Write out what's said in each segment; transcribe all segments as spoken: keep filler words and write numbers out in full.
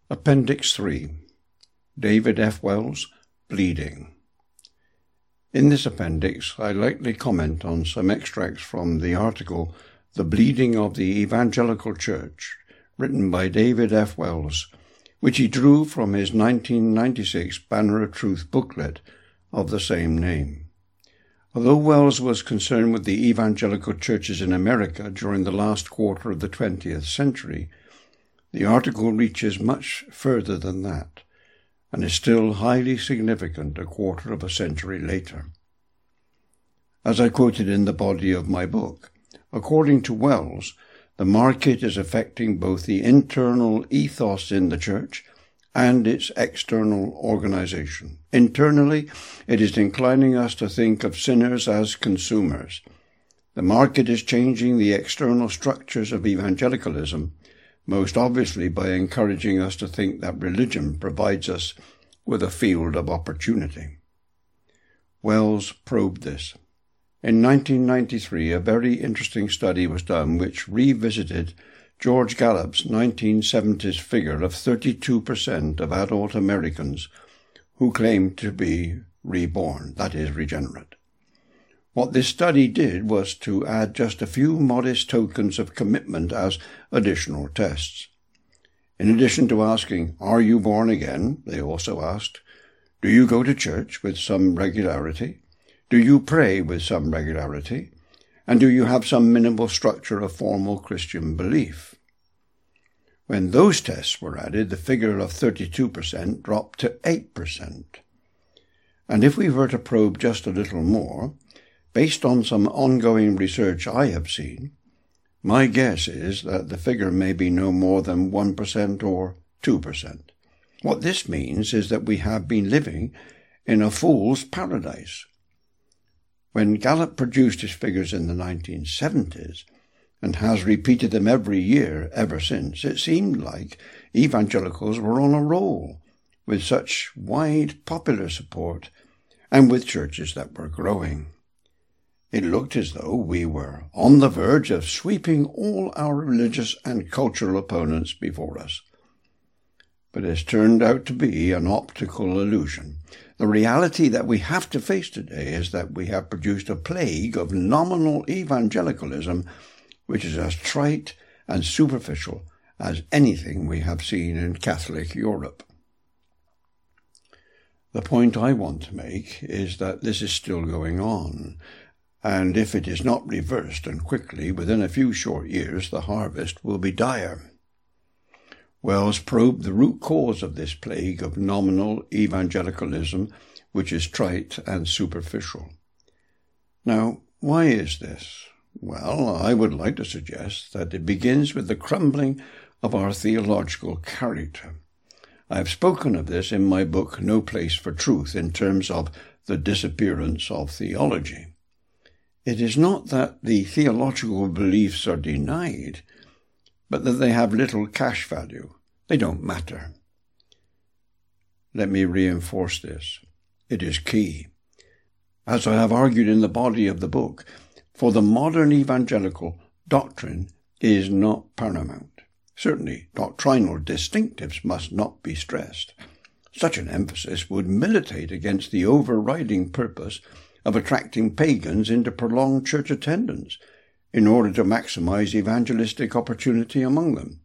Appendix three. David F. Wells, Bleeding. In this appendix, I lightly comment on some extracts from the article The Bleeding of the Evangelical Church, written by David F. Wells, which he drew from his nineteen ninety-six Banner of Truth booklet of the same name. Although Wells was concerned with the evangelical churches in America during the last quarter of the twentieth century, the article reaches much further than that, and is still highly significant a quarter of a century later. As I quoted in the body of my book, according to Wells, the market is affecting both the internal ethos in the church and its external organization. Internally, it is inclining us to think of sinners as consumers. The market is changing the external structures of evangelicalism, most obviously by encouraging us to think that religion provides us with a field of opportunity. Wells probed this. In nineteen ninety-three, a very interesting study was done which revisited George Gallup's nineteen seventies figure of thirty-two percent of adult Americans who claimed to be reborn, that is, regenerate. What this study did was to add just a few modest tokens of commitment as additional tests. In addition to asking, "Are you born again?" they also asked, "Do you go to church with some regularity? Do you pray with some regularity? And do you have some minimal structure of formal Christian belief?" When those tests were added, the figure of thirty-two percent dropped to eight percent. And if we were to probe just a little more, based on some ongoing research I have seen, my guess is that the figure may be no more than one percent or two percent. What this means is that we have been living in a fool's paradise. When Gallup produced his figures in the nineteen seventies, and has repeated them every year ever since, it seemed like evangelicals were on a roll, with such wide popular support, and with churches that were growing. It looked as though we were on the verge of sweeping all our religious and cultural opponents before us. But it has turned out to be an optical illusion. The reality that we have to face today is that we have produced a plague of nominal evangelicalism which is as trite and superficial as anything we have seen in Catholic Europe. The point I want to make is that this is still going on, and if it is not reversed and quickly, within a few short years the harvest will be dire. Wells probed the root cause of this plague of nominal evangelicalism, which is trite and superficial. Now, why is this? Well, I would like to suggest that it begins with the crumbling of our theological character. I have spoken of this in my book No Place for Truth in terms of the disappearance of theology. It is not that the theological beliefs are denied, but that they have little cash value. They don't matter. Let me reinforce this. It is key. As I have argued in the body of the book, for the modern evangelical, doctrine is not paramount. Certainly, doctrinal distinctives must not be stressed. Such an emphasis would militate against the overriding purpose of attracting pagans into prolonged church attendance in order to maximize evangelistic opportunity among them.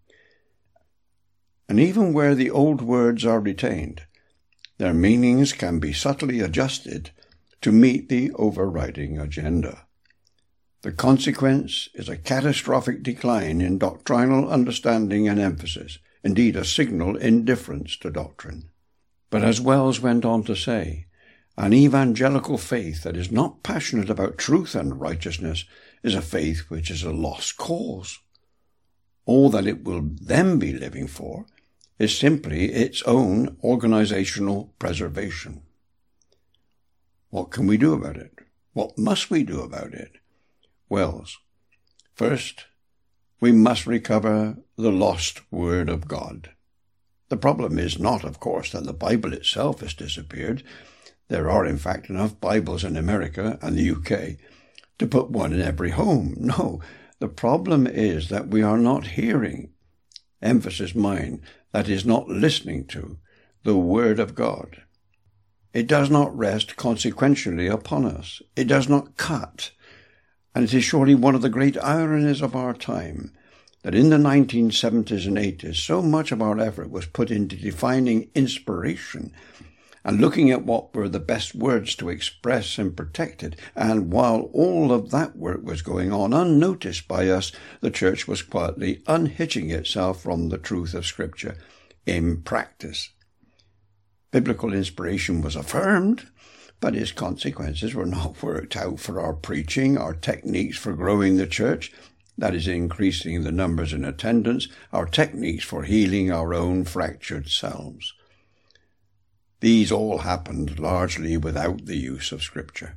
And even where the old words are retained, their meanings can be subtly adjusted to meet the overriding agenda. The consequence is a catastrophic decline in doctrinal understanding and emphasis, indeed a signal indifference to doctrine. But as Wells went on to say, an evangelical faith that is not passionate about truth and righteousness is a faith which is a lost cause. All that it will then be living for is simply its own organizational preservation. What can we do about it? What must we do about it? Wells, first, we must recover the lost Word of God. The problem is not, of course, that the Bible itself has disappeared. There are, in fact, enough Bibles in America and the U K to put one in every home. No, the problem is that we are not hearing emphasis mine, that is not listening to the Word of God. It does not rest consequentially upon us. It does not cut. And it is surely one of the great ironies of our time that in the nineteen seventies and eighties, so much of our effort was put into defining inspiration and looking at what were the best words to express and protect it. And while all of that work was going on unnoticed by us, the church was quietly unhitching itself from the truth of Scripture in practice. Biblical inspiration was affirmed, but its consequences were not worked out for our preaching, our techniques for growing the church, that is, increasing the numbers in attendance, our techniques for healing our own fractured selves. These all happened largely without the use of Scripture.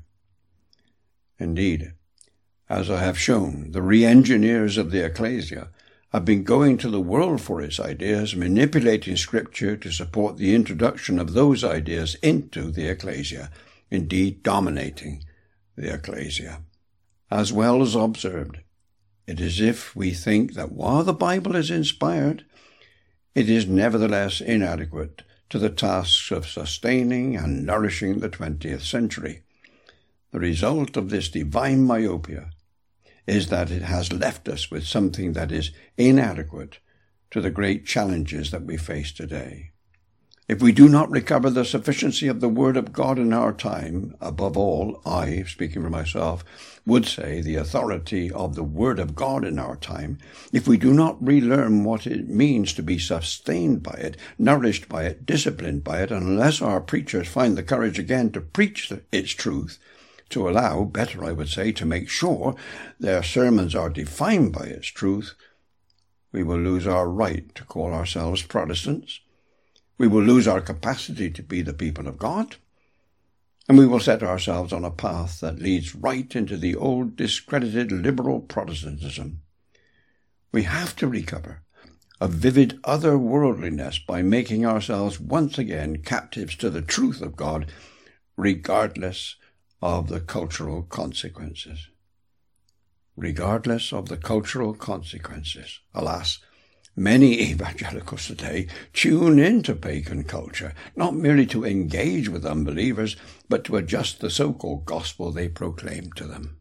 Indeed, as I have shown, the re-engineers of the ecclesia have been going to the world for its ideas, manipulating Scripture to support the introduction of those ideas into the ecclesia, indeed dominating the ecclesia. As well as observed, it is as if we think that while the Bible is inspired, it is nevertheless inadequate to the tasks of sustaining and nourishing the twentieth century. The result of this divine myopia is that it has left us with something that is inadequate to the great challenges that we face today. If we do not recover the sufficiency of the Word of God in our time, above all, I, speaking for myself, would say the authority of the Word of God in our time, if we do not relearn what it means to be sustained by it, nourished by it, disciplined by it, unless our preachers find the courage again to preach its truth, to allow, better I would say, to make sure their sermons are defined by its truth, we will lose our right to call ourselves Protestants. We will lose our capacity to be the people of God, and we will set ourselves on a path that leads right into the old discredited liberal Protestantism. We have to recover a vivid otherworldliness by making ourselves once again captives to the truth of God, regardless of the cultural consequences. Regardless of the cultural consequences. Alas, many evangelicals today tune into pagan culture, not merely to engage with unbelievers, but to adjust the so-called gospel they proclaim to them.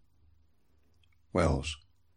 Wells,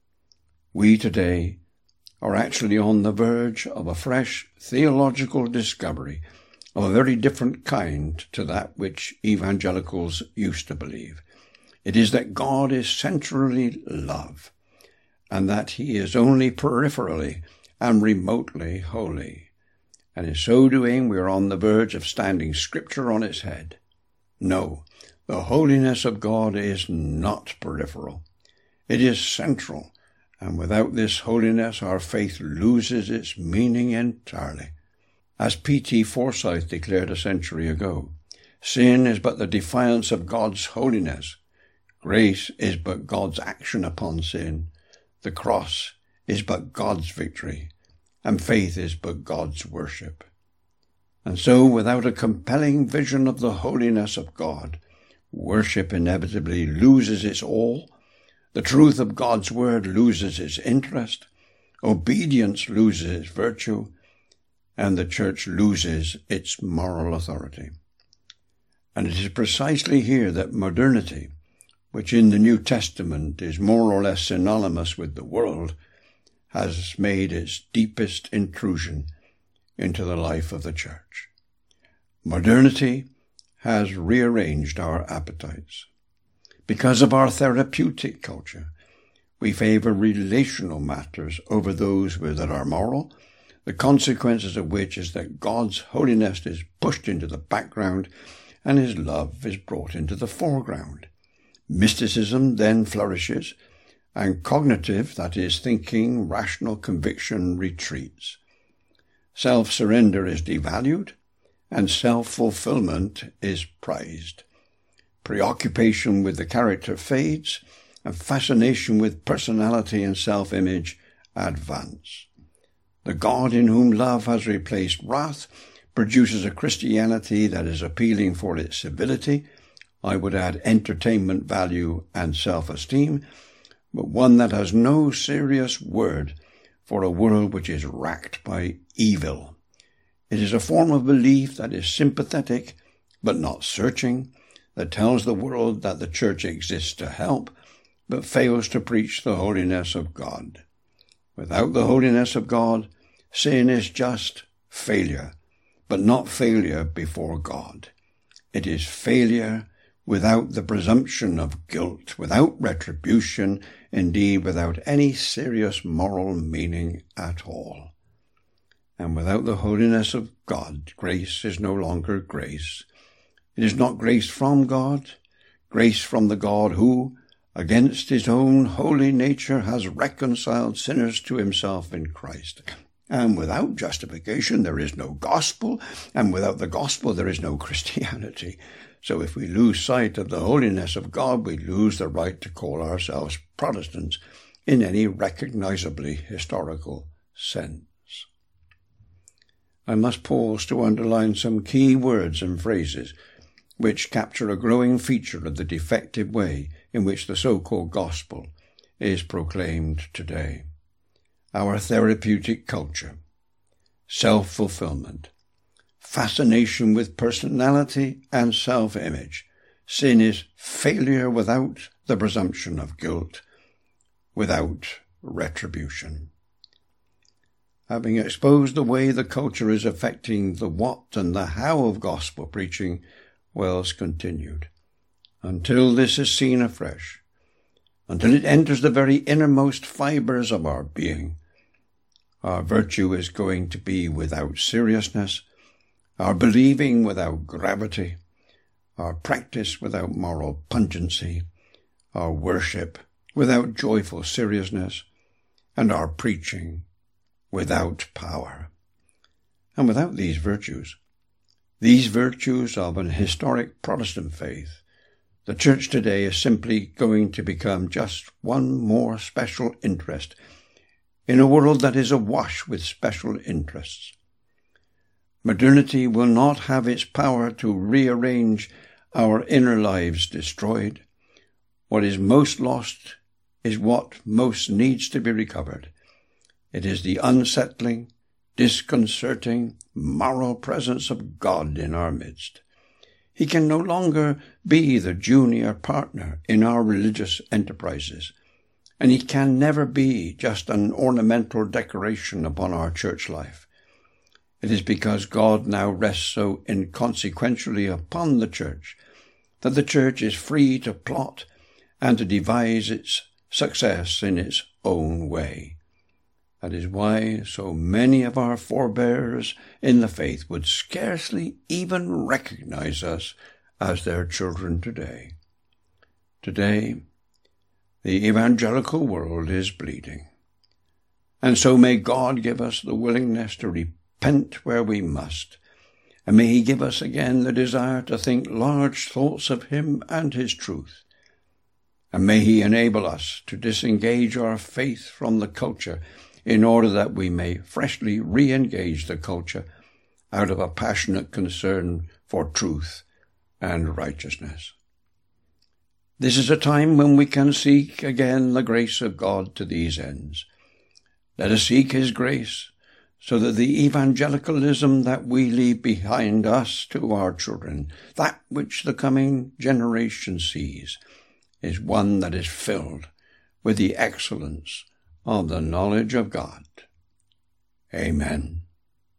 we today are actually on the verge of a fresh theological discovery of a very different kind to that which evangelicals used to believe. It is that God is centrally love, and that he is only peripherally and remotely holy. And in so doing, we are on the verge of standing Scripture on its head. No, the holiness of God is not peripheral. It is central, and without this holiness, our faith loses its meaning entirely. As P T Forsyth declared a century ago, sin is but the defiance of God's holiness. Grace is but God's action upon sin. The cross is but God's victory, and faith is but God's worship. And so, without a compelling vision of the holiness of God, worship inevitably loses its all, the truth of God's word loses its interest, obedience loses its virtue, and the church loses its moral authority. And it is precisely here that modernity, which in the New Testament is more or less synonymous with the world, has made its deepest intrusion into the life of the church. Modernity has rearranged our appetites. Because of our therapeutic culture, we favor relational matters over those that are moral, the consequences of which is that God's holiness is pushed into the background and his love is brought into the foreground. Mysticism then flourishes, and cognitive, that is, thinking, rational conviction retreats. Self-surrender is devalued, and self-fulfillment is prized. Preoccupation with the character fades, and fascination with personality and self-image advance. The God in whom love has replaced wrath produces a Christianity that is appealing for its civility, I would add entertainment value and self-esteem, but one that has no serious word for a world which is racked by evil. It is a form of belief that is sympathetic but not searching, that tells the world that the church exists to help, but fails to preach the holiness of God. Without the holiness of God, sin is just failure, but not failure before God. It is failure without the presumption of guilt, without retribution, indeed without any serious moral meaning at all. And without the holiness of God, grace is no longer grace. It is not grace from God, grace from the God who, against his own holy nature, has reconciled sinners to himself in Christ. And without justification there is no gospel, and without the gospel there is no Christianity. So if we lose sight of the holiness of God, we lose the right to call ourselves Protestants in any recognizably historical sense. I must pause to underline some key words and phrases which capture a growing feature of the defective way in which the so-called gospel is proclaimed today. Our therapeutic culture, self-fulfillment, fascination with personality and self-image. Sin is failure without the presumption of guilt, without retribution. Having exposed the way the culture is affecting the what and the how of gospel preaching, Wells continued, until this is seen afresh, until it enters the very innermost fibres of our being, our virtue is going to be without seriousness, our believing without gravity, our practice without moral pungency, our worship without joyful seriousness, and our preaching without power. And without these virtues, these virtues of an historic Protestant faith, the church today is simply going to become just one more special interest in a world that is awash with special interests. Modernity will not have its power to rearrange our inner lives destroyed. What is most lost is what most needs to be recovered. It is the unsettling, disconcerting, moral presence of God in our midst. He can no longer be the junior partner in our religious enterprises, and he can never be just an ornamental decoration upon our church life. It is because God now rests so inconsequentially upon the church that the church is free to plot and to devise its success in its own way. That is why so many of our forebears in the faith would scarcely even recognize us as their children today. Today, the evangelical world is bleeding, and so may God give us the willingness to repent where we must, and may he give us again the desire to think large thoughts of him and his truth, and may he enable us to disengage our faith from the culture in order that we may freshly re-engage the culture out of a passionate concern for truth and righteousness. This is a time when we can seek again the grace of God to these ends. Let us seek his grace so that the evangelicalism that we leave behind us to our children, that which the coming generation sees, is one that is filled with the excellence of the knowledge of God. Amen.